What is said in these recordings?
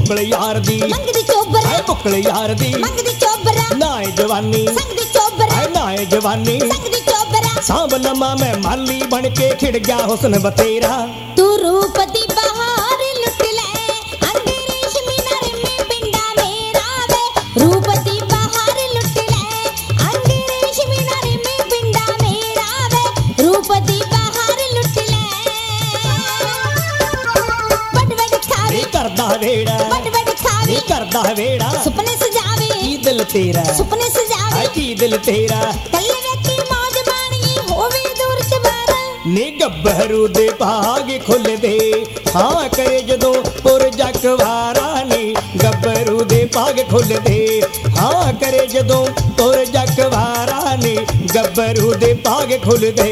बुकल यार दी मंगदी चोबरा बुकल यार दी मंगदी चोबरा नाए जवानी संगदी चोबरा नाए जवानी संगदी चोबरा सांब लम्मा मैं माली बन के खिड़ गया हुस्न बतेरा तू रूप दी बहार लुट ले अंग रेशमी नर में पिंडा मेरा वे रूप दी बहार लुट ले अंग रेशमी नर में पिंडा मेरा वे रूप दी बहार लुट ले बड़ खावी करदा वेड़ा बड़ खावी करदा वेड़ा सुपने सजावे की दिल तेरा सुपने सजावे की दिल तेरा कल व्यक्ति मौज बानी होवे दूर चबारा नी गब्बरू दे भाग खुल दे हाँ करे जदों पुर जकवारा नी गब्बरू दे भाग खुल दे हाँ करे जदों पुर जकवारा नी गब्बरू दे भाग खुल दे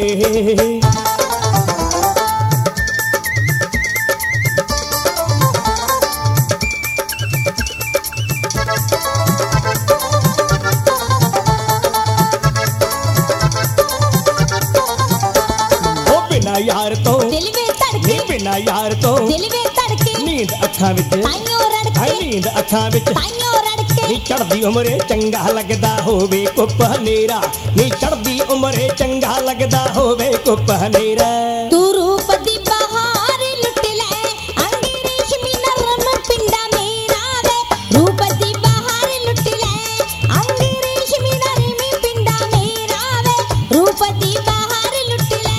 यार तो दिल में तड़के बिना यार तो दिल में तड़के नींद अखां विच ताइयों रड़के नींद अखां विच ताइयों रड़के नी चढ़दी उमरे चंगा लगदा होवे कुप हनेरा नी चढ़दी उमरे चंगा लगदा होवे कुप हनेरा तू रूप दी बहार लुट ले अंग रेशमी नरम पिंडा मेरा वे रूप दी बहार लुट ले अंग रेशमी नरम पिंडा मेरा वे रूप दी बहार लुट ले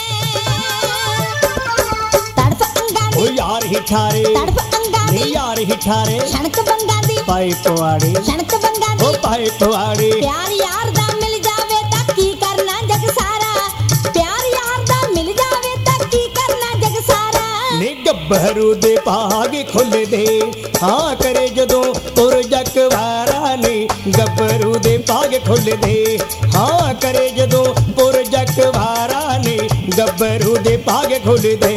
यार हिठारे तड़प अंगादी यार हिठारे छणक बंगादी पाए पवाड़े छणक बंगादी पाए पवाड़े प्यार यार दा मिल जावे ता की करना जग सारा प्यार यार दा मिल जावे ता की करना जग सारा नी गब्बरू दे भाग खुल दे हाँ करे जदों पुर जकवारा नी गब्बरू दे भाग खुल दे हाँ करे जदों पुर जकवारा नी गब्बरू दे भाग खुल दे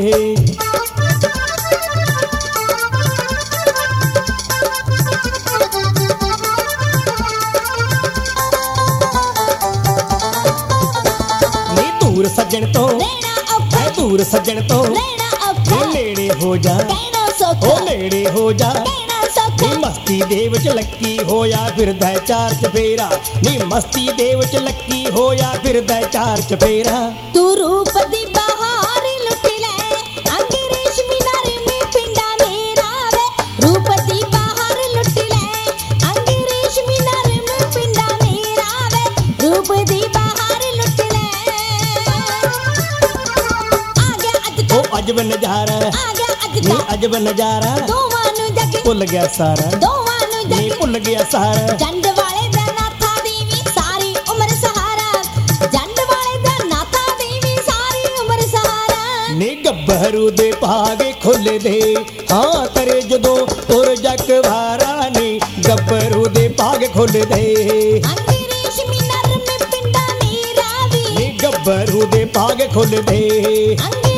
दूर सज्जन तो रहना औखा दूर सज्जन तो रहना औखा नेड़े हो जा कहना सौखा नेड़े हो जा कहना सौखा नी मस्ती दे विच लक्की होया फिरदा चार चफेरा नी मस्ती दे विच लक्की होया फिरदा चार चफेरा तू रूप दी बहार लुट ले अंग रेशमी नर में पिंडा मेरा वे रूप दी बहार लुट ले अंग रेशमी नर में पिंडा मेरा वे रूप दी बहार लुट ले आ गया अज तो अजब नजारा आ गया अज नी तो अजब नजारा दोवां नू जग भुल गया सारा दोवां नू नी जग भुल गया सारा जंड वाले दा नाथा देवी सारी उम्र सहारा जंड वाले दा नाथा देवी सारी उम्र सहारा नी गब्बरू दे भाग खुल दे हाँ करे जदों पुर जकवारा नी गब्बरू दे भाग खुल दे अंग रेशमी नर में पिंडा मेरा वी नी गब्बरू दे भाग खुल दे अंग